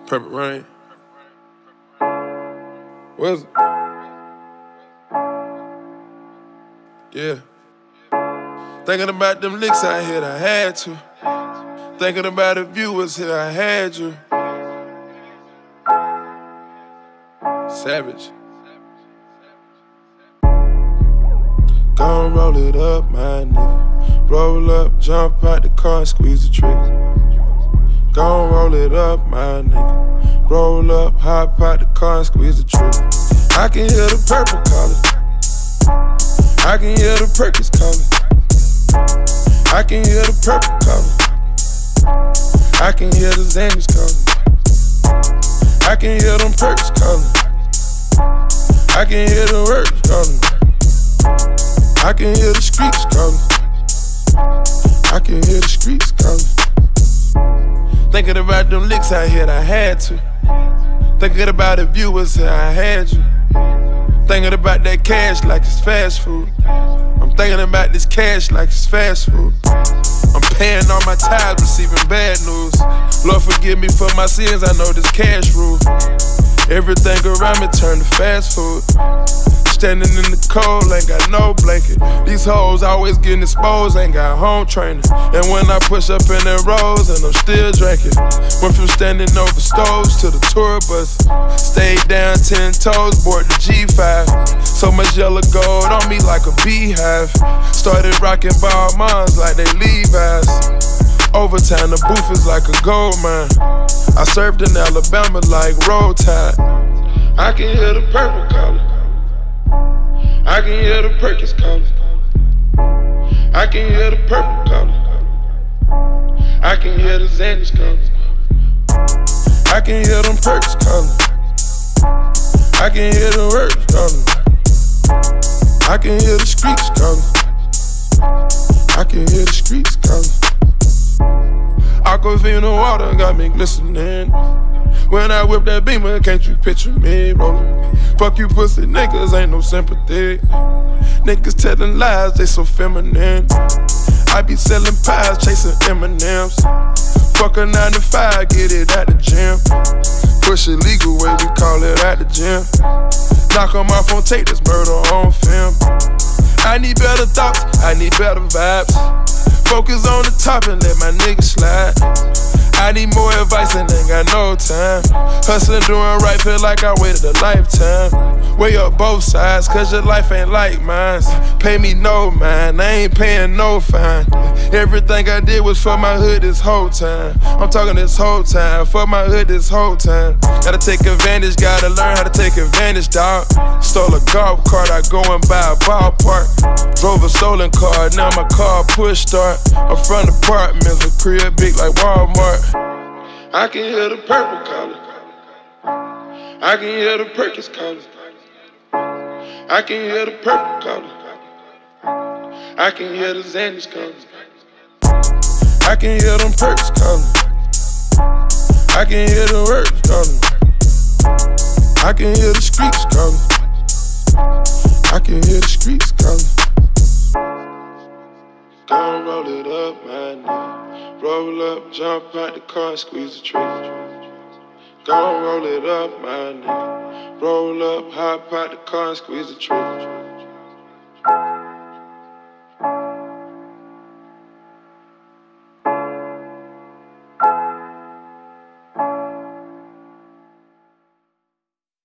Purple Rain. Was it? Yeah. Thinking about them licks I hit, I had to. Thinking about the viewers here, I had you. Savage. Gon' roll it up, my nigga. Roll up, jump out the car and squeeze the trigger. Gon' roll it up, my nigga. Roll up, hop out the car and squeeze the trigger. I can hear the purple calling. I can hear the Perkins calling. I can hear the purple calling. I can hear the Xannies calling. I can hear them Perks calling. I can hear the words calling. I can hear the streets calling. I can hear the streets calling. Thinking about them licks I hit, I had to. Thinking about the viewers here, I had you. Thinking about that cash like it's fast food. I'm thinking about this cash like it's fast food. I'm paying all my tithes, receiving bad news. Lord forgive me for my sins, I know this cash rule. Everything around me turn to fast food. Standing in the cold, ain't got no blanket. These hoes always getting exposed, ain't got home training. And when I push up in their rows, and I'm still drinking. Went from standing over stoves to the tour bus. Stayed down 10 toes, board the G5. So much yellow gold on me like a beehive. Started rocking ball moms like they Levi's. Overtime, the booth is like a gold mine. I served in Alabama like Roll Tide. I can hear the purple calling. I can hear the Perkins calling. I can hear the purple calling. I can hear the Xannies calling. I can hear them Perks calling. I can hear the words calling. I can hear the streets calling. I can hear the streets calling. Aquafina water got me glistening. When I whip that beamer, can't you picture me rolling? Fuck you pussy niggas, ain't no sympathy. Niggas telling lies, they so feminine. I be selling pies, chasing M&M's. Fuck a 9 to 5, get it at the gym. Push it legal way, we call it at the gym. Knock 'em off on tape, this murder on film. I need better thoughts, I need better vibes. Focus on the top and let my niggas slide. I need more advice and ain't got no time. Hustling, doing right, feel like I waited a lifetime. Weigh up both sides, cause your life ain't like mine. Pay me no mind, I ain't paying no fine. Everything I did was for my hood this whole time. I'm talking this whole time, for my hood this whole time. Gotta take advantage, gotta learn how to take advantage, dawg. Stole a golf cart, I go and buy a ballpark. Drove a stolen car, now my car push start. I'm from the apartments, a crib big like Walmart. I can hear the purple calling. I can hear the Perkins calling. I can hear the purple calling. I can hear the Xannies calling. I can hear them Perks calling. I can hear the words calling. I can hear the streets calling. I can hear the streets calling. Gon' roll it up, my nigga. Roll up, jump out the car and squeeze the trigger. Gon' roll it up, my nigga. Roll up, hop out the car and squeeze the trigger.